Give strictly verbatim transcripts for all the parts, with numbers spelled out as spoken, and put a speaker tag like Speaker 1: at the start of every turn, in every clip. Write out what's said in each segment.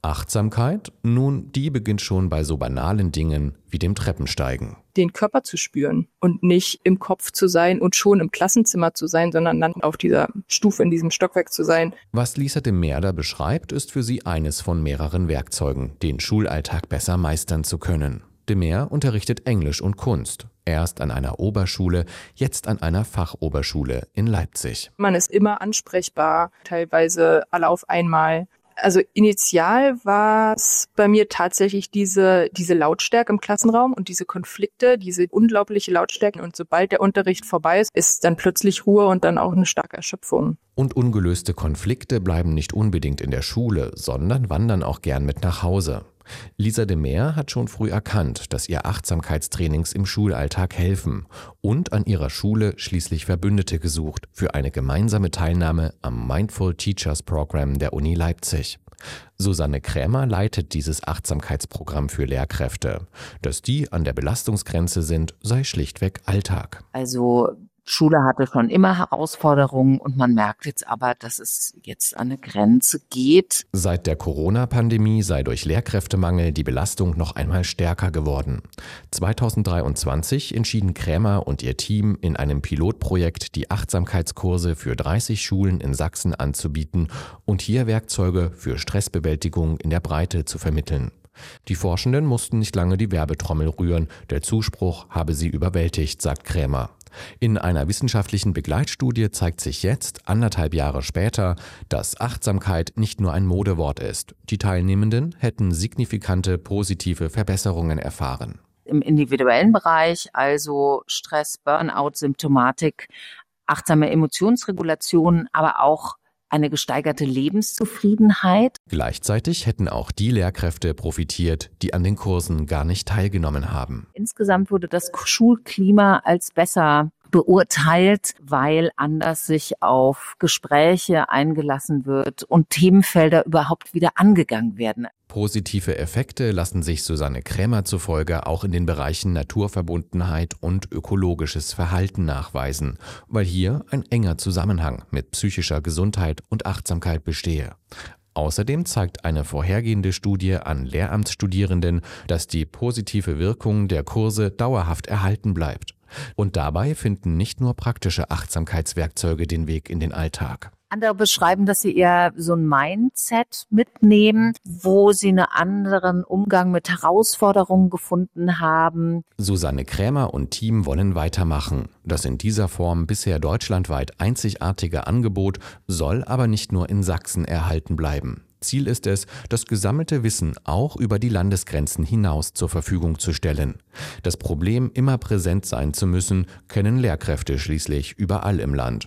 Speaker 1: Achtsamkeit? Nun, die beginnt schon bei so banalen Dingen wie dem Treppensteigen.
Speaker 2: Den Körper zu spüren und nicht im Kopf zu sein und schon im Klassenzimmer zu sein, sondern dann auf dieser Stufe in diesem Stockwerk zu sein.
Speaker 1: Was Lisa de Meer da beschreibt, ist für sie eines von mehreren Werkzeugen, den Schulalltag besser meistern zu können. De Meer unterrichtet Englisch und Kunst. Erst an einer Oberschule, jetzt an einer Fachoberschule in Leipzig.
Speaker 2: Man ist immer ansprechbar, teilweise alle auf einmal. Also initial war es bei mir tatsächlich diese, diese Lautstärke im Klassenraum und diese Konflikte, diese unglaubliche Lautstärke. Und sobald der Unterricht vorbei ist, ist dann plötzlich Ruhe und dann auch eine starke Erschöpfung.
Speaker 1: Und ungelöste Konflikte bleiben nicht unbedingt in der Schule, sondern wandern auch gern mit nach Hause. Lisa de Meer hat schon früh erkannt, dass ihr Achtsamkeitstrainings im Schulalltag helfen und an ihrer Schule schließlich Verbündete gesucht für eine gemeinsame Teilnahme am Mindful Teachers Program der Uni Leipzig. Susanne Krämer leitet dieses Achtsamkeitsprogramm für Lehrkräfte. Dass die an der Belastungsgrenze sind, sei schlichtweg Alltag.
Speaker 3: Also Schule hatte schon immer Herausforderungen und man merkt jetzt aber, dass es jetzt an eine Grenze geht.
Speaker 1: Seit der Corona-Pandemie sei durch Lehrkräftemangel die Belastung noch einmal stärker geworden. zweitausenddreiundzwanzig entschieden Krämer und ihr Team in einem Pilotprojekt die Achtsamkeitskurse für dreißig Schulen in Sachsen anzubieten und hier Werkzeuge für Stressbewältigung in der Breite zu vermitteln. Die Forschenden mussten nicht lange die Werbetrommel rühren, der Zuspruch habe sie überwältigt, sagt Krämer. In einer wissenschaftlichen Begleitstudie zeigt sich jetzt, anderthalb Jahre später, dass Achtsamkeit nicht nur ein Modewort ist. Die Teilnehmenden hätten signifikante positive Verbesserungen erfahren.
Speaker 3: Im individuellen Bereich, also Stress, Burnout-Symptomatik, achtsame Emotionsregulation, aber auch eine gesteigerte Lebenszufriedenheit.
Speaker 1: Gleichzeitig hätten auch die Lehrkräfte profitiert, die an den Kursen gar nicht teilgenommen haben.
Speaker 3: Insgesamt wurde das Schulklima als besser beurteilt, weil anders sich auf Gespräche eingelassen wird und Themenfelder überhaupt wieder angegangen werden.
Speaker 1: Positive Effekte lassen sich Susanne Krämer zufolge auch in den Bereichen Naturverbundenheit und ökologisches Verhalten nachweisen, weil hier ein enger Zusammenhang mit psychischer Gesundheit und Achtsamkeit bestehe. Außerdem zeigt eine vorhergehende Studie an Lehramtsstudierenden, dass die positive Wirkung der Kurse dauerhaft erhalten bleibt. Und dabei finden nicht nur praktische Achtsamkeitswerkzeuge den Weg in den Alltag.
Speaker 3: Andere beschreiben, dass sie eher so ein Mindset mitnehmen, wo sie einen anderen Umgang mit Herausforderungen gefunden haben.
Speaker 1: Susanne Krämer und Team wollen weitermachen. Das in dieser Form bisher deutschlandweit einzigartige Angebot soll aber nicht nur in Sachsen erhalten bleiben. Ziel ist es, das gesammelte Wissen auch über die Landesgrenzen hinaus zur Verfügung zu stellen. Das Problem, immer präsent sein zu müssen, kennen Lehrkräfte schließlich überall im Land.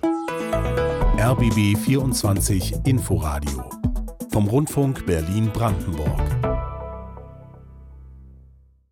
Speaker 4: R B B vierundzwanzig Inforadio vom Rundfunk Berlin-Brandenburg.